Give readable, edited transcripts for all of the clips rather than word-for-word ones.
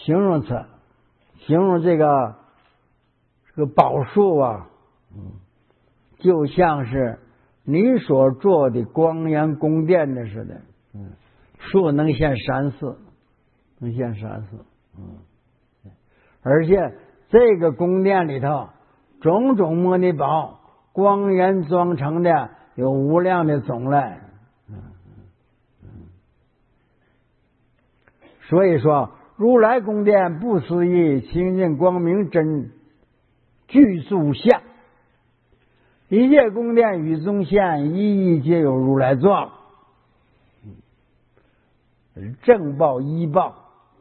形容词，形容这个宝树啊，就像是你所做的光严宫殿的似的，树能现闪色，而且这个宫殿里头种种摩尼宝光严装成的有无量的种类，所以说如来宫殿不思议清净光明真具足相，一切宫殿与中现，一一皆有如来状，正报依报。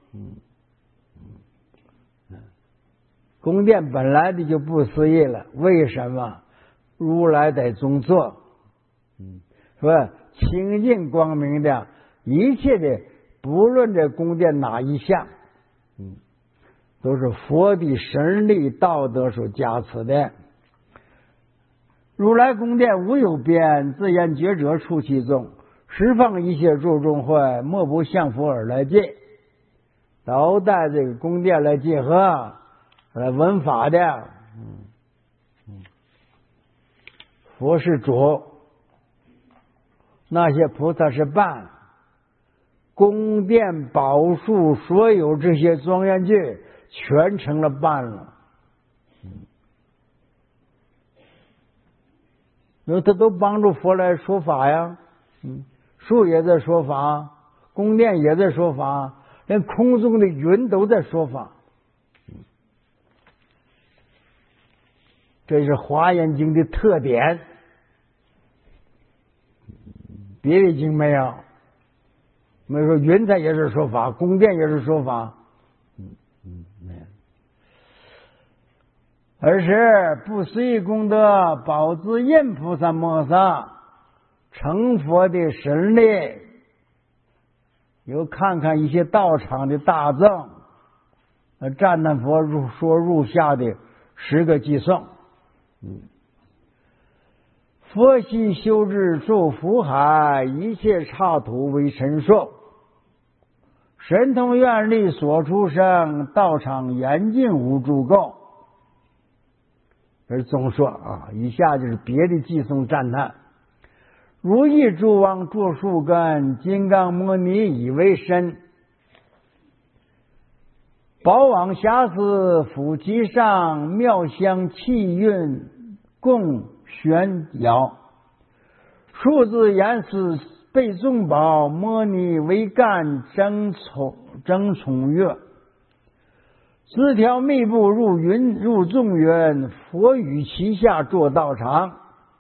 宫殿本来的就不思议了，为什么？如来在中坐，说清净光明的一切的，不论这宫殿哪一项，都是佛的神力道德所加持的。如来宫殿无有边，自言觉者处其中，十方一切诸众会，莫不向佛而来戒，都带这个宫殿来结合，来闻法的。佛是主，那些菩萨是伴，宫殿宝树所有这些庄严具全成了伴了。因为他都帮助佛来说法呀，树也在说法，宫殿也在说法，连空中的云都在说法。这是华严经的特点，别的经没有。没有说云彩也是说法，宫殿也是说法，没有。而是不思议功德宝自印菩萨摩萨成佛的神力，又看看一些道场的大众，赞叹佛说入下的10个偈颂。佛系修治诸福海，一切刹土为神兽，神通愿力所出生，道场严禁无诸垢。而总说啊，以下就是别的偈颂赞叹。如意诸王作树根，金刚摩尼以为身，宝往遐思抚其上，妙香气韵共旋摇。数字言辞被众宝，摩尼为干争宠乐。枝条密布入众云，佛语其下作道场。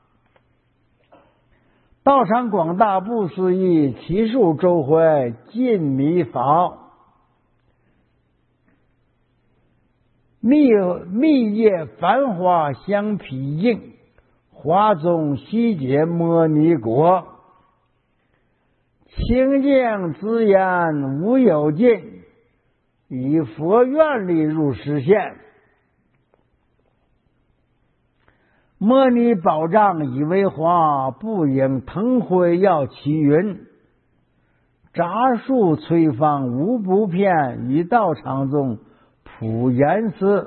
道场广大不思议，其数周回尽弥法。密叶繁花相匹应，华中悉结摩尼果。清净之言无有尽，以佛愿力入实现。摩尼宝藏以为花，不应腾辉耀其云。杂树催放无不遍，于道场中普言思。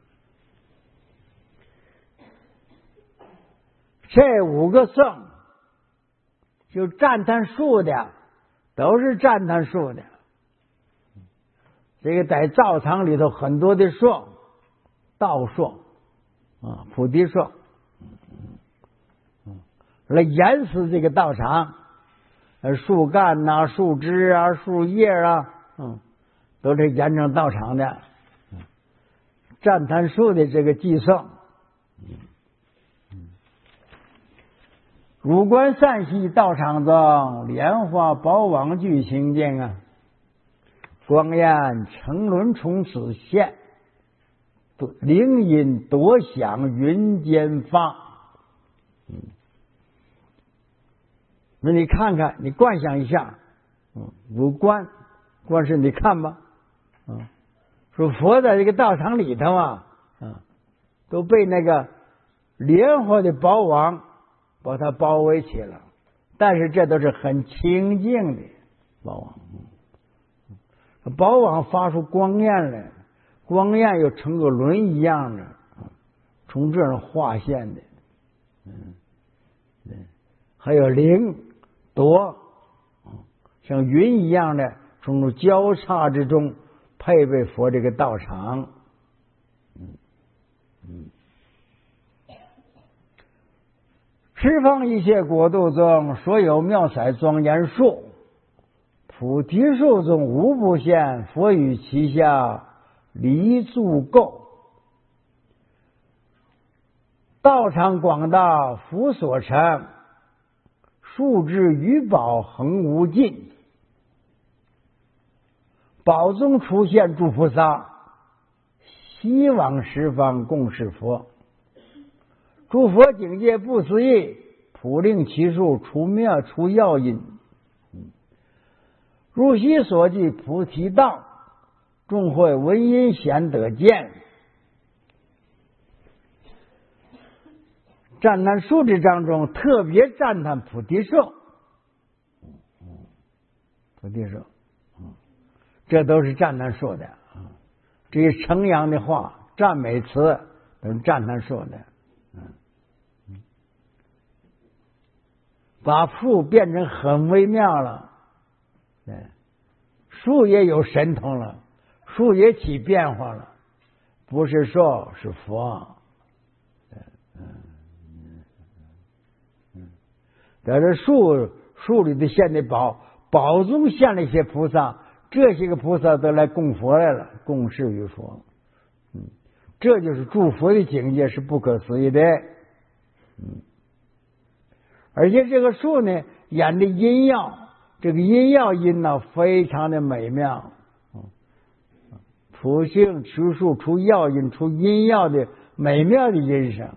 这5个颂就赞叹树的，都是赞叹树的。这个在道场里头很多的树，道树菩提树，来严实这个道场，树干呐、树枝啊、树叶啊，都是严整道场的。赞叹树的这个偈颂，汝观善系道场中，莲花宝网具清净啊，光焰乘轮从此现，灵音多响云间发。那你看看，你观想一下，汝观是你看吧，说佛在这个道场里头都被那个莲花的宝网把它包围起了，但是这都是很清净的宝网。 宝网发出光焰来，光焰又成个轮一样的，从这儿划线的，还有灵铎，像云一样的从这交叉之中配备佛这个道场。十方一切国度中，所有妙彩庄严树，菩提树中无不现，佛与其下离住垢。道场广大，福所成，树之余宝恒无尽。宝中出现诸菩萨，西往十方共是佛。诸佛境界不思议，普令其数，除妙除要因。如昔所记菩提道，众会闻音显得见。赞叹数之章中特别赞叹菩提树，菩提树，这都是赞叹树的。这些称扬的话、赞美词都是赞叹树的。把树变成很微妙了，树也有神通了，树也起变化了，不是树是佛。在这树里的现的宝中现了一些菩萨，这些个菩萨都来供佛来了，供事于佛。这就是诸佛的境界，是不可思议的。而且这个树呢，演的音药，这个音药音呢，非常的美妙。普性持树出药音，出音药的美妙的音声。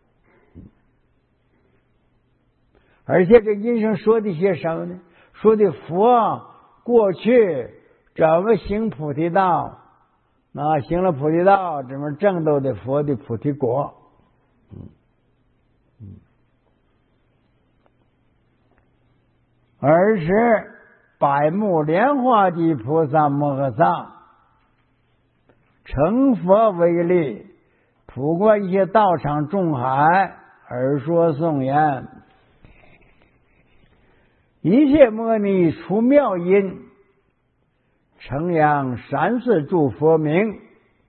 而且这音声说的些什么呢？说的佛过去怎么行菩提道，行了菩提道，怎么证到的佛的菩提果。尔时百目莲花地菩萨摩诃萨成佛为力，普观一切道场众海，而说颂言：一切摩尼出妙音，称扬三世诸佛名，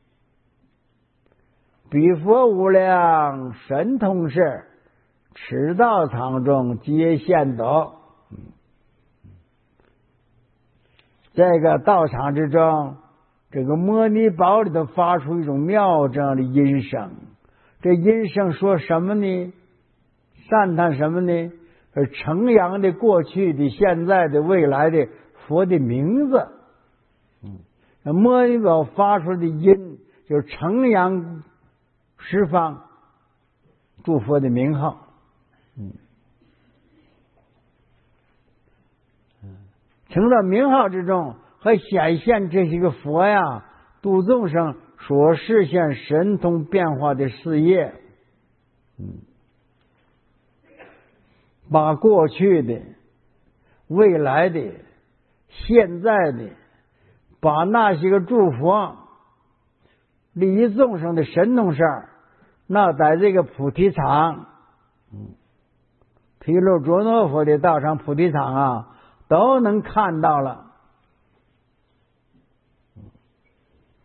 彼佛无量神通事，此道场中皆现得。这个道场之中，这个摩尼宝里头发出一种妙正的音声，这音声说什么呢？赞叹什么呢？称扬的过去的、现在的、未来的佛的名字。摩尼宝发出的音，就是称扬十方诸佛的名号。称到名号之中，还显现这些个佛呀度众生所实现神通变化的事业。把过去的、未来的、现在的，把那些个诸佛利益众生的神通事儿，那在这个菩提场，毗卢遮那佛的道场菩提场啊，都能看到了。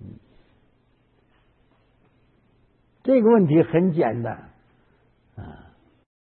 这个问题很简单啊。